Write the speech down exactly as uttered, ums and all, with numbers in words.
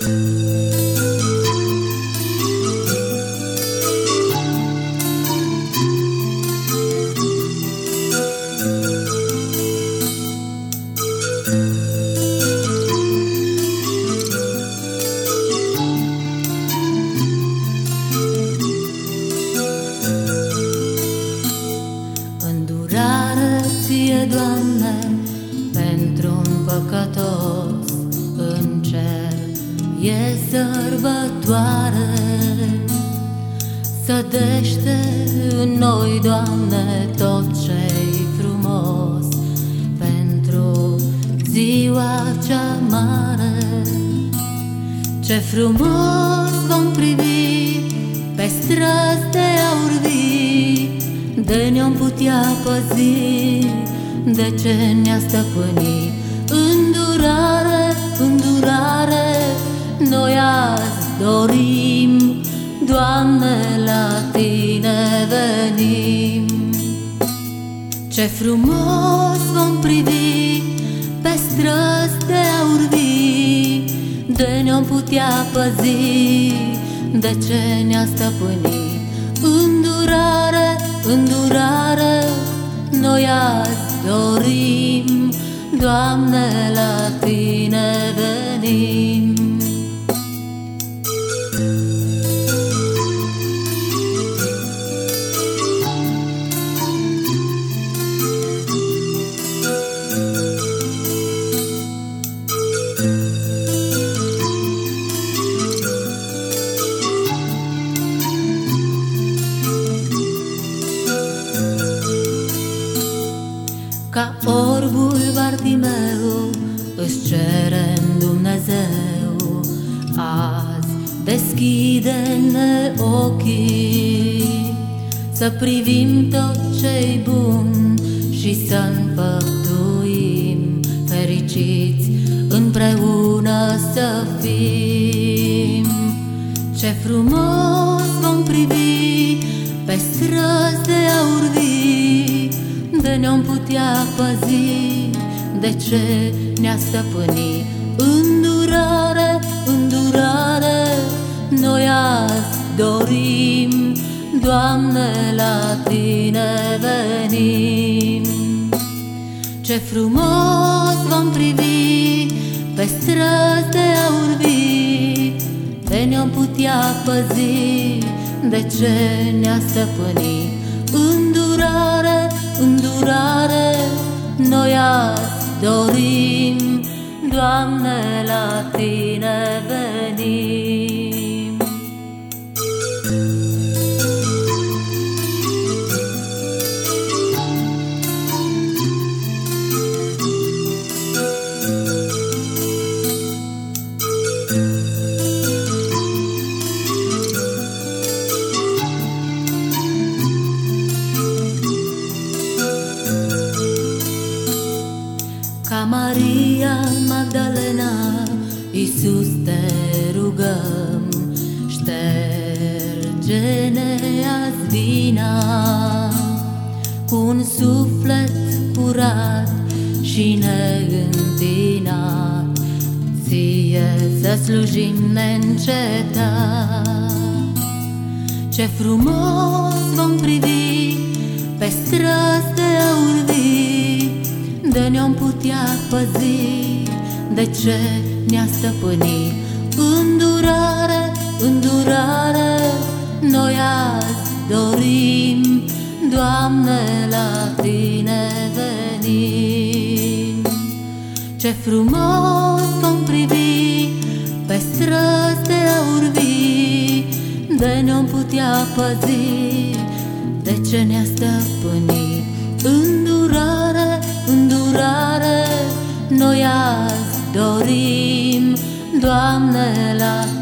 Doamne, pentru un păcătos în cer e sărbătoare. Sădește în noi, Doamne, tot ce-i frumos pentru ziua cea mare. Ce frumos vom privi pe străzi de aur vii, de ne-om putea păzi, de ce ne-a stăpânit. Îndurare, îndurare, noi azi dorim, Doamne, la Tine venim. Ce frumos vom privi pe străzi de aur vii, de ne-om putea păzi, de ce ne-a stăpânit. Îndurare, îndurare, noi azi dorim, Doamne, la Tine venim. Ca orbul Bartimeu îți cerem, Dumnezeu, azi deschide-ne ochii, să privim tot ce-i bun și să împăctuim, fericiți împreună să fim. Ce frumos vom privi pe străzi de aur vii, de ne-om putea păzi, de ce ne-a stăpânit. Îndurare, îndurare, noi azi dorim, Doamne, la Tine venim. Ce frumos vom privi pe străzi de aur vii, de ne-om putea păzi, de ce ne-a stăpânit. Îndurare, îndurare, noi azi dorim, Doamne, la Tine venim. Ca Maria Magdalena, Iisus, te rugăm, șterge-ne azi vina, cu un suflet curat și neîntinat, ție să slujim neîncetat. Ce frumos vom privi pe străzi de aur vii, de ne-om putea păzi, de ce ne-a stăpânit. Îndurare, îndurare, noi azi dorim, Doamne, la Tine venim. Ce frumos vom privi pe străzi de aur vii, de ne-om putea păzi, de ce ne-a stăpânit. Îndurare, îndurare, noi azi dorim, Doamne, la